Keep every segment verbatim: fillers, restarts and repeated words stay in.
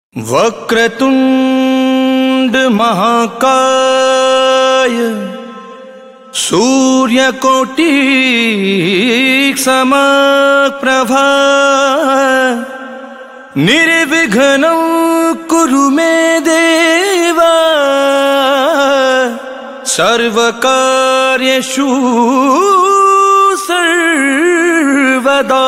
वक्रतुंड महाकाय सूर्यकोटि समप्रभा निर्विघ्नं कुरु मे देवा सर्वकार्येषु सर्वदा।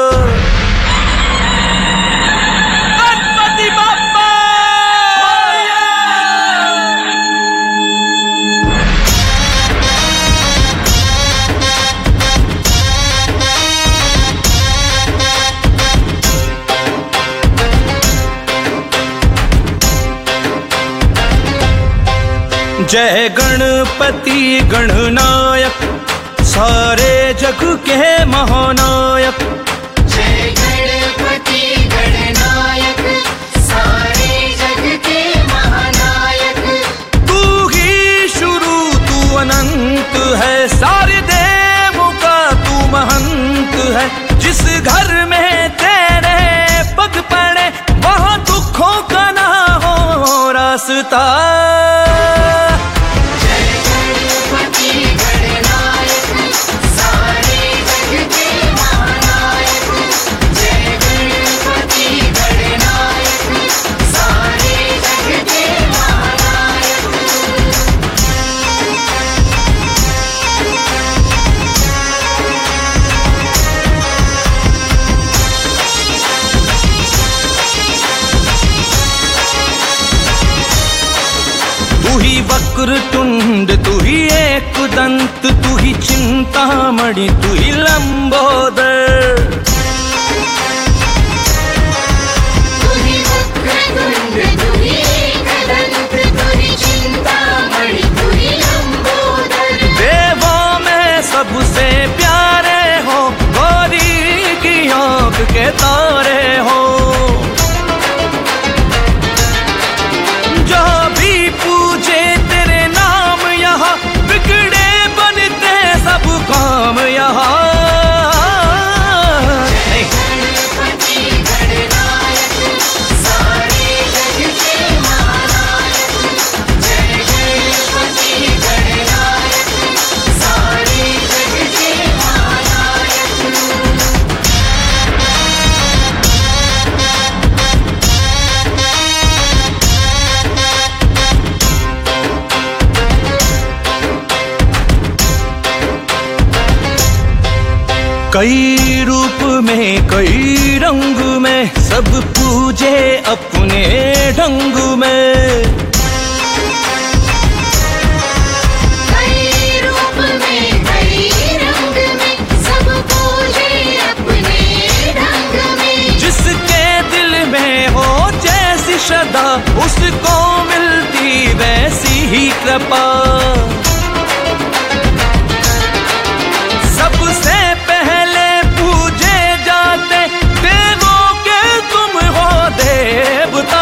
जय गणपति गणनायक सारे जग के महानायक। जय गणपति गणनायक सारे जग के महानायक। तू ही शुरू तू अनंत है, सारे देवों का तू महंत है। जिस घर में तेरे पग पड़े वहाँ दुखों का ना हो रास्ता। तू ही वक्रतुंड तू ही एक दंत तू ही चिंतामणि तू ही लंबोदर। तू ही वक्रतुंड तू ही एक दंत तू ही चिंतामणि तू ही लंबोदर। देवों में सबसे प्यारे हो, गौरी की आँख के तारे हो। काम यहाँ गणपति गणनायक सारे जग के महानायक। जय गणपति गणनायक सारे जग के महानायक। कई रूप में कई रंग में सब पूजे अपने ढंग में। कई रूप में कई रंग में सब पूजे अपने ढंग में। जिसके दिल में हो जैसी श्रद्धा उसको मिलती वैसी ही कृपा। सबसे पहले पूजे जाते देवों के तुम हो देवता।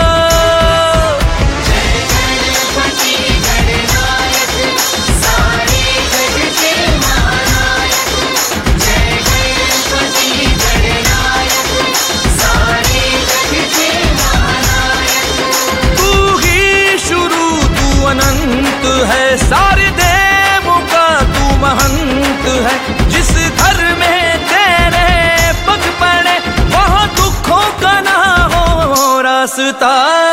जय गणपति गणनायक सारे जग के महानायक। जय गणपति गणनायक सारे जग के महानायक। तू ही शुरू तू अनंत है, सारे देवों का तू महंत है। जिस घर में तेरे पग पड़े वहाँ दुखों का ना हो रास्ता।